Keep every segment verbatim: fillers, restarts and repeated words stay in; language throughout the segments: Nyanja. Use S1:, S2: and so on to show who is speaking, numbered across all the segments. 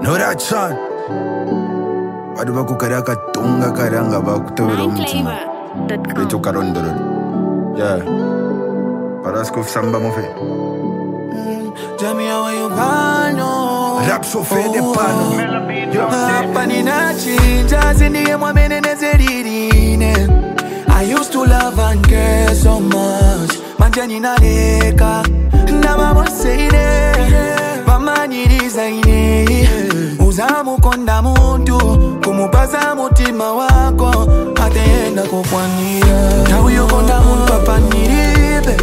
S1: No that son. Wadu baku karaka tunga karanga baku tawelo mtima. Beto karondoro. Yeah. Parasko samba mofe.
S2: Tell me how you gone.
S1: Rap so fede pano.
S2: Hapa ninachinja zindiye mwamene nezeririne. I used to love and care so much. Manje ninaleka Ndabamo seire Bamanyiriza ine Uzamu konda muntu Kumupaza mutima wako Atenda kukwania Tauyo konda muntu apaniribe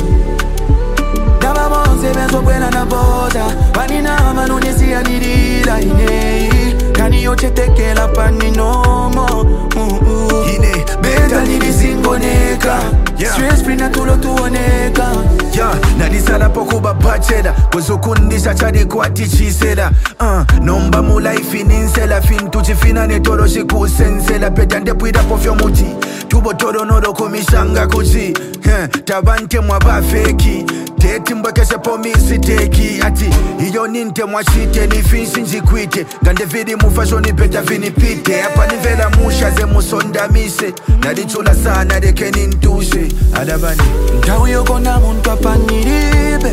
S2: Ndabamo sebenzo kwena na boda Wanina manunisi ya nirila ine Kani yoche tekela pani nomo
S1: Ine
S2: Beta nilisingoneka
S1: Yeah.
S2: Stress free na tulo tuoneka
S1: Yeah, nadisala pokuba bacheda Kuzukundisha chadi kwa tichiseda uh, Nomba mu life ininsela Fin tuchifina netolo shiku sensela Peta ndepwida pofyo muti Tubo tolo nolo kumishanga kuchi huh, Tabante mwa bafeki Teti mbwekeshe pomisi teki Ati, iyo ninte mwashite Ni finshi njikwite Gande vidi mufashoni peta vinipite Hapa nivela musha ze musondamise Nadichula sana deke nintushe Adabani
S2: Tauyo konda muntu apaniribe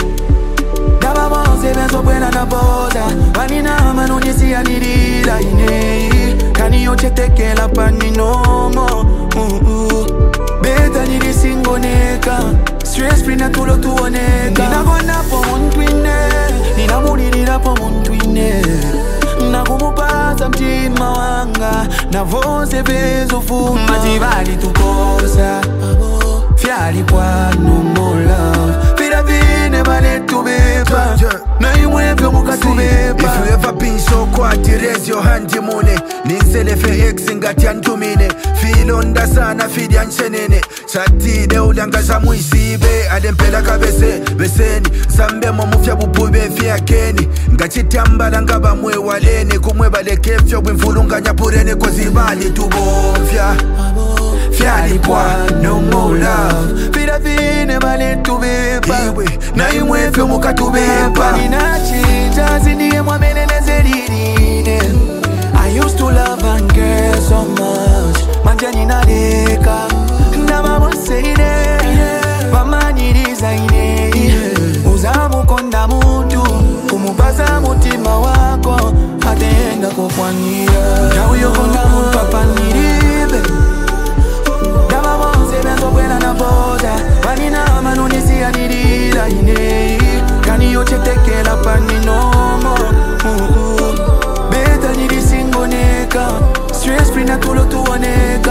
S2: Ndabamo sebenzo kwena na boda Wanina manunisi ya nirila ine Kani yoche tekela pani nomo uh, uh. Beta nilisingoneka Stress free na tulo tuoneka Ninagona po muntu ine Ninamulirira po muntu ine Nakumupaza mtima wanga Navose bezo fuma Majibali tukosa Fiali kwa no more love Vida vine vale tu beba Na imwevyo muka tu beba
S1: If you ever been so quiet, raise your hand timone Ninsele fe ex ngati antumine Feel onda sana fidi anchenene Chati de ulanga zamu isibe Adempela kabese, beseni Zambe momufya bubube fia keni Ngachitambala ngaba mwe walene Kumweba lekefyo bwimfulunga nyapurene Kozibali tubovya Fiali kwa no more love
S2: Vida vine vale tu beba
S1: Iwe, na imwevyo muka tu beba
S2: Ninachinja zindiye mwamene nezeririne I used to love and care so much Manje ninaleka Ndabamo seire Bamanyiriza ine Uzamu konda muntu Kumupaza mutima wako Atenda kukwania Tauyo konda muntu apaniribe Ndabamo sebenzo kwena na boda Wanina manunisi ya nirila ine Kani yoche tekela pani nomo uh, uh. Beta nilisingoneka Stress free na tulo tuoneka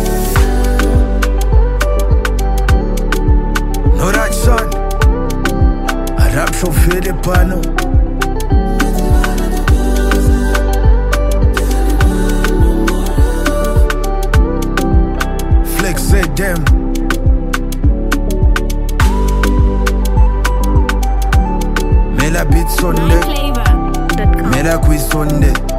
S1: No that son. I rap so fede pano. Flex said them. Mela beat Sunday. Mela quiz Sunday.